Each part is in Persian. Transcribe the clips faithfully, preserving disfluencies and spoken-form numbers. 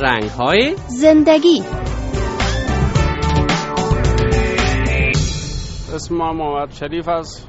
رنگ‌های زندگی. اسم من محمد شریف است.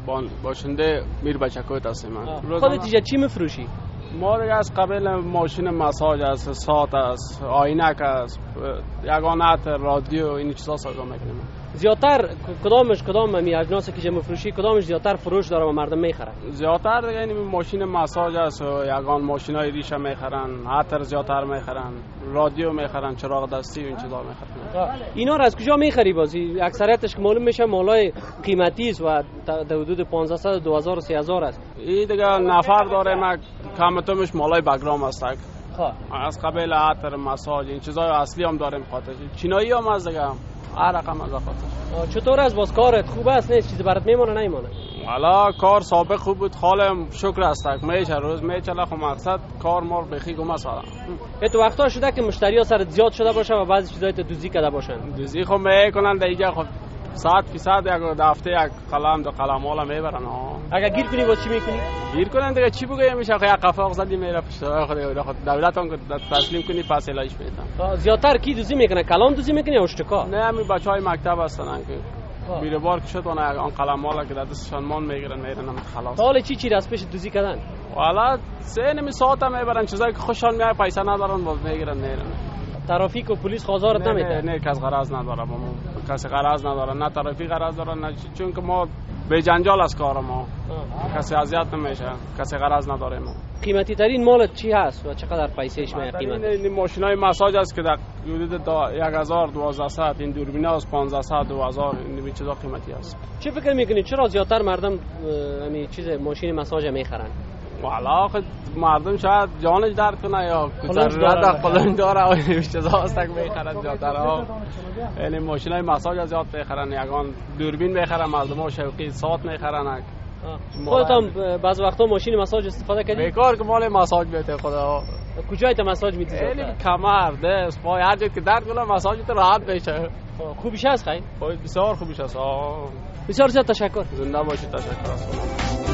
باشنده میر بچکویت هستم. من خودت اینجا چی میفروشی؟ ما دیگه از قبل ماشین مساج است، ساعت است، آینک است، یگانت، رادیو، این چیزا سازا میکنیم. زیادتر کدامش کدام می اجناسی که میفروشی کدامش زیادتر فروش داره و مردم میخرن؟ زیادتر دیگه این ماشین مساج است، یگان ماشینای ریشه میخرن، عطر زیادتر میخرن، رادیو میخرن، چراغ دستی و این چیزا میخرن. اینا رو از کجا میخری بازی؟ اکثریتش که معلوم میشه مالای قیمتی است و در حدود پانزده صد دو هزار و سه هزار است. این دیگه نفر داره، ما کمترش مالای بگرام است. خب از قبل عطر، مساج، این چیزای اصلی هم داریم. خاطر چینایی هم از دیگه هر رقم از خاطر. چطور از باز کارت خوب است؟ نیست چیزی برات میمونه نمیمونه؟ والا کار سابق خوب بود، حالم شکر است. میشه روز میچله. خب مقصد کار مار بخی گم است. تو وقتا شده که مشتری‌ها سر زیاد شده باشه و بعضی چیزای تو دوزی کرده باشن؟ دوزی خب میکنن دیگه. خب صد فیصد یک هفته یک قلم دو قلم والا میبرن. اگه گیر کنی باز چی میکنی؟ گیر کنن دیگه چی بگم؟ میشه خب یک قفاق زدی میره پیش خود خود دولت اون تسلیم کنی پس الهش میدن. زیادتر کی دوزی میکنه؟ کلام دوزی میکنه یا اشتکا؟ نه همین بچهای مکتب هستن که میره بار کشت اون آن قلم والا که دستشان مان میگیرن میرن خلاص. حالا چی چی از پیش دوزی کردن؟ والا سه نمی ساعت میبرن، چیزایی که خوششان میاد پیسه ندارن باز میگیرن میرن. ترافیک و پلیس خازارت نمیده؟ نه نه کس غرض نداره. ما کسی غرض نداره، نه ترافیک غرض داره نه، چون که ما به جنجال از کار ما کسی اذیت نمیشه، کسی غرض نداره. ما قیمتی ترین مالت چی هست و چقدر پیسهش میاد قیمت؟ این ماشینای مساج است که در حدود یک هزار دوازده صد، این دوربینا است پانزده صد دو هزار، این چیزا قیمتی است. چه فکر میکنید چرا زیادتر مردم همین چیز ماشین مساج میخرن؟ والا خود مردم شاید جانش درد کنه یا ضرورت قلم داره و این چیزا است که میخرن زیادتر. ها یعنی ماشینای مساج زیاد میخرن، یگان دوربین میخرن، مردم شوقی ساعت میخرن. خودت هم بعض وقتا ماشین مساج استفاده کردی؟ بیکار که مال مساج میته خدا. کجای ته مساج میدی؟ خیلی کمر، دست، پای، هر جایی که درد کنه مساج تو راحت بشه. خوبیش هست خیلی؟ بسیار خوبیش است. بسیار زیاد تشکر. زنده باشید. تشکر است.